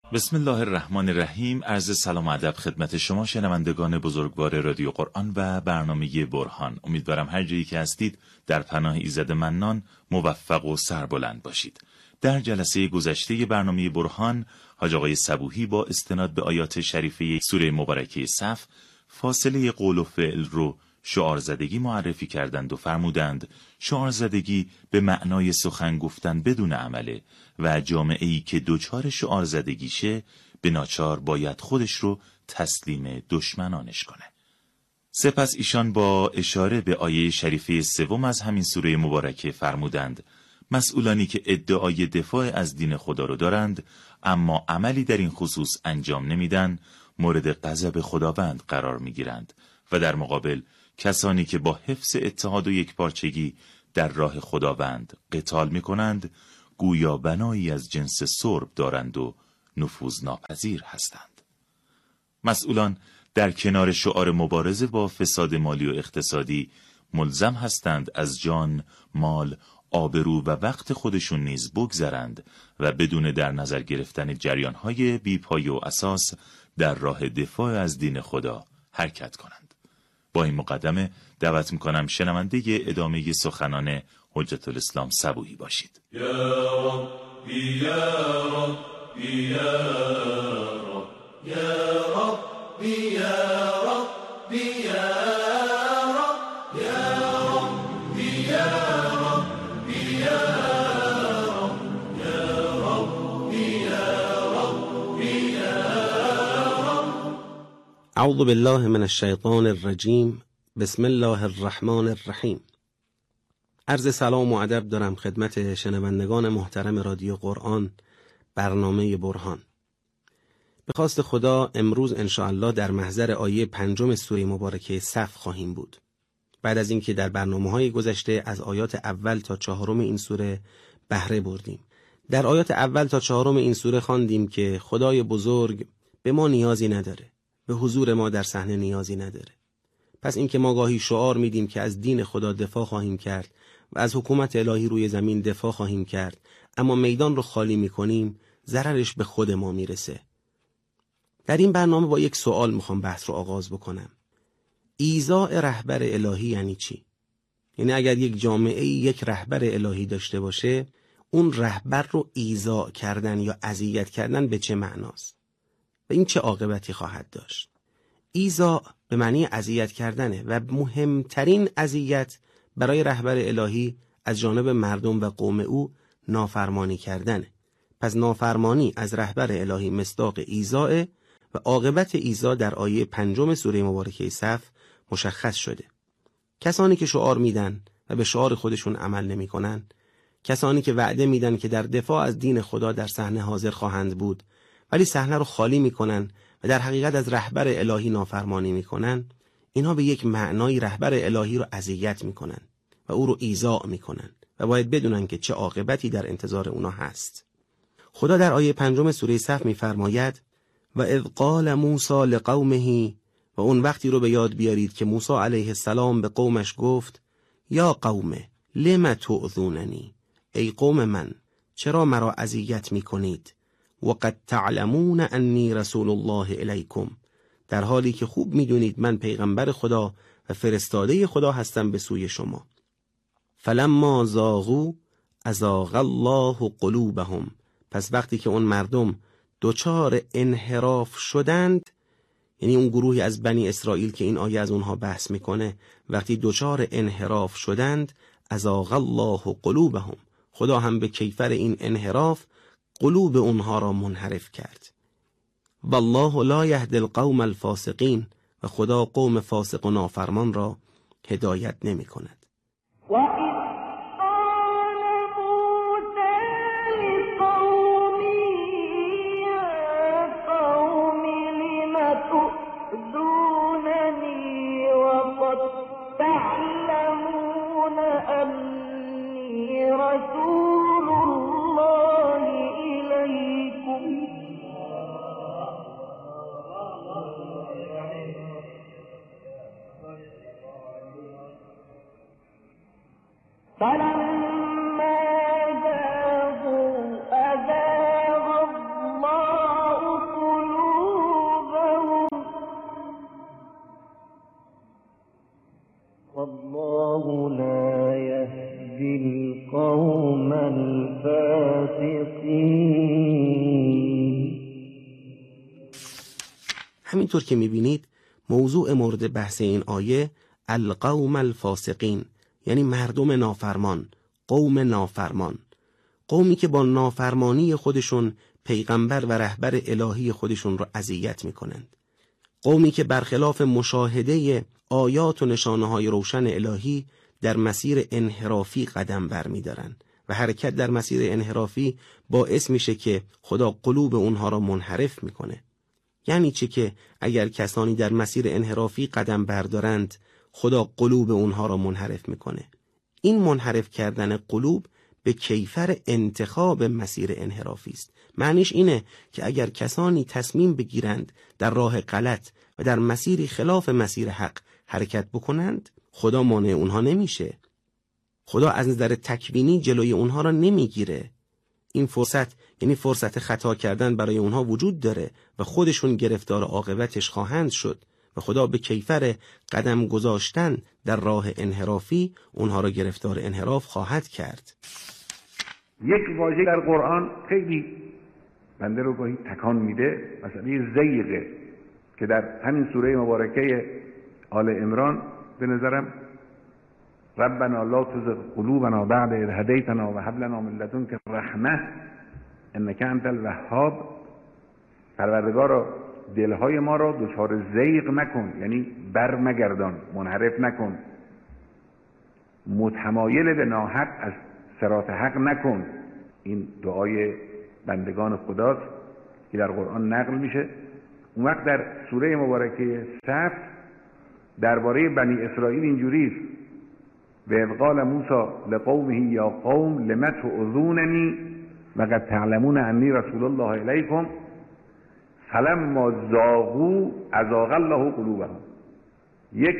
بسم الله الرحمن الرحیم. عرض سلام و ادب خدمت شما شنوندگان بزرگوار رادیو قرآن و برنامه برهان. امیدوارم هر جایی که هستید در پناه ایزد منان موفق و سربلند باشید. در جلسه گذشته برنامه برهان، حاج آقای صبوحی با استناد به آیات شریفه سوره مبارکه صف فاصله قول و فعل رو شعارزدگی معرفی کردند و فرمودند شعارزدگی به معنای سخن گفتن بدون عمله و جامعه‌ای که دوچار شعارزدگیشه به ناچار باید خودش رو تسلیم دشمنانش کنه. سپس ایشان با اشاره به آیه شریفه سوم از همین سوره مبارکه فرمودند مسئولانی که ادعای دفاع از دین خدا رو دارند اما عملی در این خصوص انجام نمیدن مورد غضب خداوند قرار میگیرند و در مقابل کسانی که با حفظ اتحاد و یکپارچگی در راه خداوند قتال میکنند گویا بنایی از جنس سرب دارند و نفوذ ناپذیر هستند. مسئولان در کنار شعار مبارزه با فساد مالی و اقتصادی ملزم هستند از جان، مال، آبرو و وقت خودشون نیز بگذرند و بدون در نظر گرفتن جریانهای بی‌پایه و اساس در راه دفاع از دین خدا حرکت کنند. با این مقدمه دعوت میکنم شنونده ادامه سخنان حجت الاسلام صبوحی باشید. یا ربی یا ربی یا رب یا ربی یا ربی یا رب یا ربی یا ربی یا رب یا ربی یا ربی یا رب. اعوذ بالله من الشیطان الرجیم. بسم الله الرحمن الرحیم. عرض سلام و ادب دارم خدمت شنوندگان محترم رادیو قرآن برنامه برهان. به خواست خدا امروز انشاءالله در محضر آیه 5 سوره مبارکه صف خواهیم بود. بعد از اینکه در برنامه‌های گذشته از آیات اول تا 4 این سوره بهره بردیم. در آیات اول تا 4 این سوره خواندیم که خدای بزرگ به ما نیازی نداره، به حضور ما در صحنه نیازی نداره. پس اینکه ما گاهی شعار میدیم که از دین خدا دفاع خواهیم کرد و از حکومت الهی روی زمین دفاع خواهیم کرد، اما میدان رو خالی میکنیم، ضررش به خود ما میرسه. در این برنامه با یک سوال میخوام بحث رو آغاز بکنم. ایذاء رهبر الهی یعنی چی؟ یعنی اگر یک جامعه یک رهبر الهی داشته باشه، اون رهبر رو ایذاء کردن یا اذیت کردن به چه معناست؟ و این چه عاقبتی خواهد داشت؟ ایذاء به معنی اذیت کردنه و مهمترین اذیت برای رهبر الهی از جانب مردم و قوم او نافرمانی کردنه. پس نافرمانی از رهبر الهی مصداق ایذاء و عاقبت ایذاء در آیه 5 سوره مبارکه صف مشخص شده. کسانی که شعار میدن و به شعار خودشون عمل نمی کنن، کسانی که وعده میدن که در دفاع از دین خدا در صحنه حاضر خواهند بود ولی صحنه رو خالی میکنن و در حقیقت از رهبر الهی نافرمانی میکنن، اینها به یک معنای رهبر الهی رو اذیت میکنن و او رو ایذاء میکنن و باید بدونن که چه عاقبتی در انتظار اونا هست. خدا در آیه 5 سوره صف میفرماید و اذ قال موسی لقومه، و اون وقتی رو به یاد بیارید که موسی علیه السلام به قومش گفت یا قوم لم تؤذوننی، ای قوم من چرا مرا اذیت میکنید، و قد تعلمون انی رسول الله الیکم، در حالی که خوب میدونید من پیغمبر خدا و فرستاده خدا هستم به سوی شما. فلما زاغوا ازاغ الله قلوبهم، پس وقتی که اون مردم دوچار انحراف شدند، یعنی اون گروهی از بنی اسرائیل که این آیه از اونها بحث میکنه، وقتی دوچار انحراف شدند ازاغ الله قلوبهم، خدا هم به کیفر این انحراف قلوب اونها را منحرف کرد. والله لا یهدی القوم الفاسقین، و خدا قوم فاسق و نافرمان را هدایت نمی کند. همینطور که میبینید موضوع مورد بحث این آیه القوم الفاسقین، یعنی مردم نافرمان، قوم نافرمان، قومی که با نافرمانی خودشون پیغمبر و رهبر الهی خودشون رو اذیت میکنند، قومی که برخلاف مشاهده آیات و نشانه‌های روشن الهی در مسیر انحرافی قدم برمی‌دارن و حرکت در مسیر انحرافی باعث میشه که خدا قلوب اونها را منحرف میکنه. یعنی چه؟ که اگر کسانی در مسیر انحرافی قدم بردارند خدا قلوب اونها را منحرف میکنه. این منحرف کردن قلوب به کیفر انتخاب مسیر انحرافی است. معنیش اینه که اگر کسانی تصمیم بگیرند در راه غلط و در مسیری خلاف مسیر حق حرکت بکنند، خدا مانع اونها نمیشه. خدا از نظر تکوینی جلوی اونها را نمیگیره. این فرصت، یعنی فرصت خطا کردن، برای اونها وجود داره و خودشون گرفتار عاقبتش خواهند شد و خدا به کیفر قدم گذاشتن در راه انحرافی اونها را گرفتار انحراف خواهد کرد. یک واژه در قرآن خیلی بنده رو گاهی تکان میده، مثلا زیغه که در همین سوره مبارکه آل عمران به نظرم ربنا لا تزغ قلوبنا بعد اذ هدیتنا و هب لنا من لدنک رحمه انک انت الوهاب، پروردگارا دلهای ما را دچار زیغ مکن، یعنی بر مگردان، منحرف نکن، متمایل به ناحق از صراط حق نکن. این دعای بندگان خداست که در قرآن نقل میشه. اون وقت در سوره مبارکه صف درباره بنی اسرائیل اینجوریست: و اذ قال موسی لقومه یا قوم لم تؤذوننی وقد تعلمون انی رسول الله الیکم فلما ذاقوا ازاغ الله قلوبهم. یک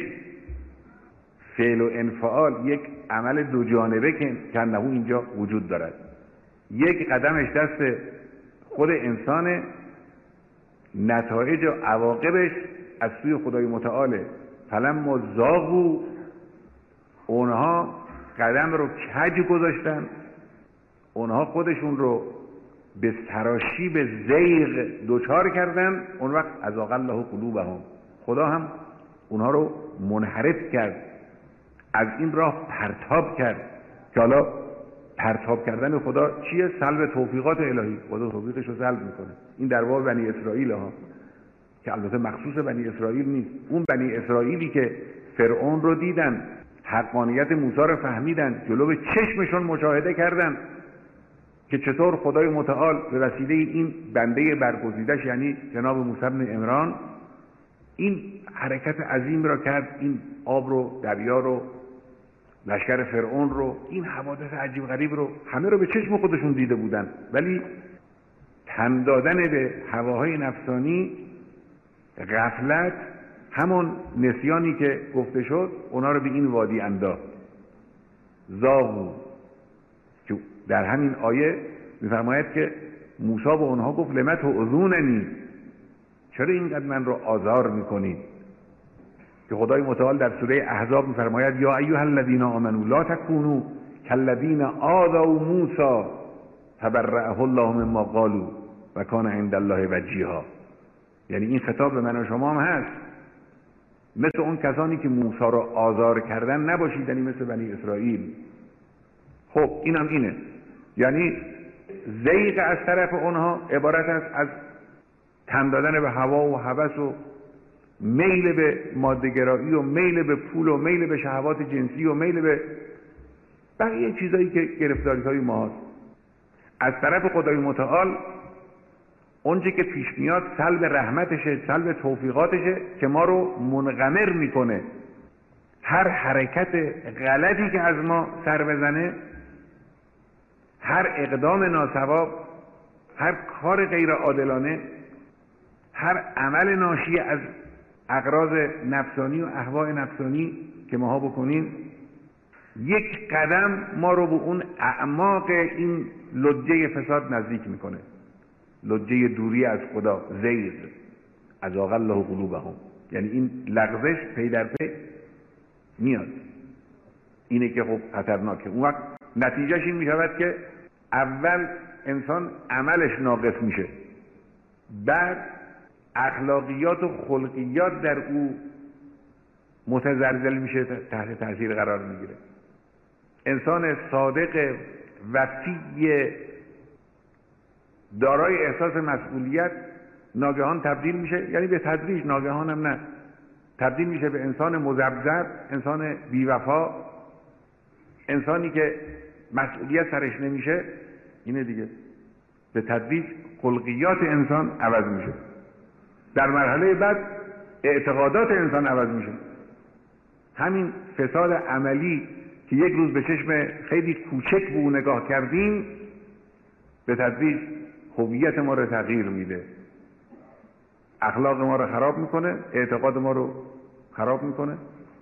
فعل و انفعال، یک عمل دو جانبه که انه اینجا وجود دارد. یک قدمش دست خود انسان، نتایج و عواقبش از سوی خدای متعاله. فلما ذاقوا، اونها قدم رو کج گذاشتن، اونها خودشون رو به سراشی به زیغ دوچار کردن، اون وقت ازاغ الله قلوبهم، خدا هم اونها رو منحرف کرد، از این راه پرتاب کرد. که حالا پرتاب کردن خدا چیه؟ سلب توفیقات الهی. خدا توفیقش رو سلب میکنه. این در باب بنی اسرائیل ها، که البته مخصوص بنی اسرائیل نیست. اون بنی اسرائیلی که فرعون رو دیدن، حقانیت موسی رو فهمیدن، جلو به چشمشون مشاهده کردن که چطور خدای متعال به وسیله این بنده برگزیدش، یعنی جناب موسی بن عمران، این حرکت عظیم را کرد، این آب رو، دریا رو، لشکر فرعون رو، این حوادث عجیب غریب رو همه رو به چشم خودشون دیده بودن، ولی تن دادن به هواهای نفسانی، غفلت، همون نسیانی که گفته شد، اونا رو به این وادی انداخت. زاغو، که در همین آیه می‌فرماید که موسی به اونها گفت لم تؤذوننی، چرا اینقدر من رو آزار میکنید؟ که خدای متعال در سوره احزاب می‌فرماید یا ایها الذین آمنوا لا تکونوا کالذین آذوا موسی فبرأه الله مما قالوا و کان عند الله وجیها. یعنی این خطاب به من و شما هم هست، مثل اون کسانی که موسی را آزار کردن نباشید، یعنی مثل بنی اسرائیل. خب اینم اینه، یعنی زیغ از طرف اونها عبارت است از تن دادن به هوا و هوس و میل به ماده‌گرایی و میل به پول و میل به شهوات جنسی و میل به بقیه چیزایی که گرفتاری‌های ما هست. از طرف خدای متعال اونچه که پیش میاد سلب رحمتشه، سلب توفیقاتشه که ما رو منغمر میکنه. هر حرکت غلطی که از ما سر بزنه، هر اقدام ناصواب، هر کار غیر عادلانه، هر عمل ناشی از اغراض نفسانی و اهواء نفسانی که ماها بکنیم، یک قدم ما رو به اون اعماق این لجه فساد نزدیک میکنه، لجه دوری از خدا، زیغ، ازاغ الله قلوبهم. یعنی این لغزش پی در پی میاد. اینه که خب خطرناکه. اون وقت نتیجهش این میشود که اول انسان عملش ناقص میشه، بعد اخلاقیات و خلقیات در او متزلزل میشه، تحت تاثیر قرار میگیره. انسان صادق وفی دارای احساس مسئولیت ناگهان تبدیل میشه، یعنی به تدریج، ناگهان هم نه، تبدیل میشه به انسان مذبذب، انسان بیوفا، انسانی که مسئولیت سرش نمیشه. اینه دیگه، به تدریج خلقیات انسان عوض میشه. در مرحله بعد اعتقادات انسان عوض میشه. همین فساد عملی که یک روز به چشم خیلی کوچک به اون نگاه کردیم، به تدریج هویت ما رو تغییر میده، اخلاق ما رو خراب میکنه، اعتقاد ما رو خراب میکنه.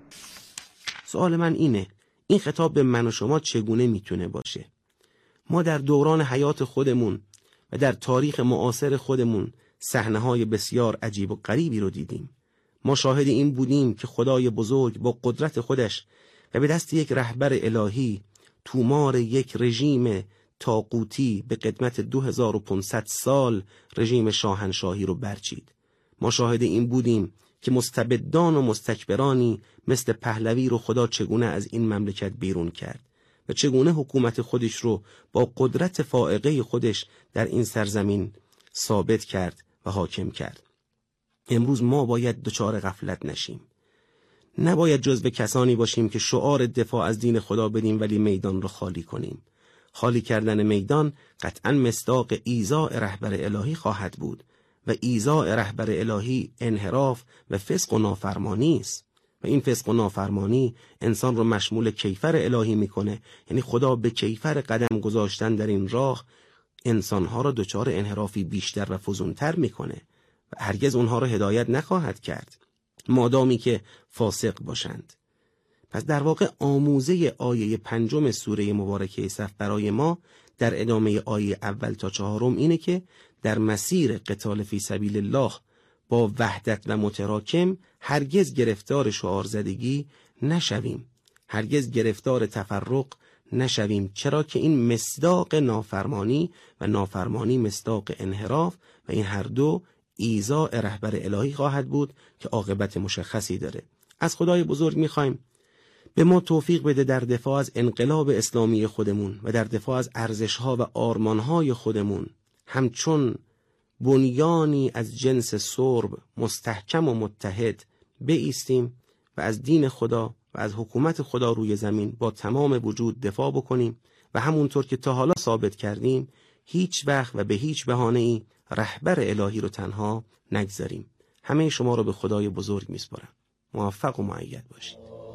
سوال من اینه، این خطاب به من و شما چگونه میتونه باشه؟ ما در دوران حیات خودمون و در تاریخ معاصر خودمون صحنه‌های بسیار عجیب و غریبی رو دیدیم. ما شاهد این بودیم که خدای بزرگ با قدرت خودش و به دست یک رهبر الهی تومار یک رژیم طاغوتی به قدمت 2500 سال رژیم شاهنشاهی رو برچید. ما شاهد این بودیم که مستبدان و مستکبرانی مثل پهلوی رو خدا چگونه از این مملکت بیرون کرد و چگونه حکومت خودش رو با قدرت فائقه خودش در این سرزمین ثابت کرد و حاکم کرد. امروز ما باید دچار غفلت نشیم. نباید جزو کسانی باشیم که شعار دفاع از دین خدا بدیم ولی میدان رو خالی کنیم. خالی کردن میدان قطعاً مصداق ایذاء رهبر الهی خواهد بود و ایذاء رهبر الهی انحراف و فسق و نافرمانی است و این فسق و نافرمانی انسان رو مشمول کیفر الهی میکنه. یعنی خدا به کیفر قدم گذاشتن در این راه انسانها را دچار انحرافی بیشتر و فزونتر میکنه و هرگز اونها را هدایت نخواهد کرد مادامی که فاسق باشند. پس در واقع آموزه آیه 5 سوره مبارکه صف برای ما در ادامه آیه اول تا 4 اینه که در مسیر قتال فی سبیل الله با وحدت و متراکم هرگز گرفتار شعارزدگی نشویم، هرگز گرفتار تفرق نشویم، چرا که این مصداق نافرمانی و نافرمانی مصداق انحراف و این هر دو ایذاء رهبر الهی خواهد بود که عاقبت مشخصی داره. از خدای بزرگ میخوایم به ما توفیق بده در دفاع از انقلاب اسلامی خودمون و در دفاع از ارزش‌ها و آرمان‌های خودمون همچون بنیانی از جنس سرب مستحکم و متحد بایستیم و از دین خدا و از حکومت خدا روی زمین با تمام وجود دفاع بکنیم و همونطور که تا حالا ثابت کردیم هیچ وقت و به هیچ بهانه‌ای رهبر الهی رو تنها نگذاریم. همه شما رو به خدای بزرگ میسپارم. موفق و مؤید باشید.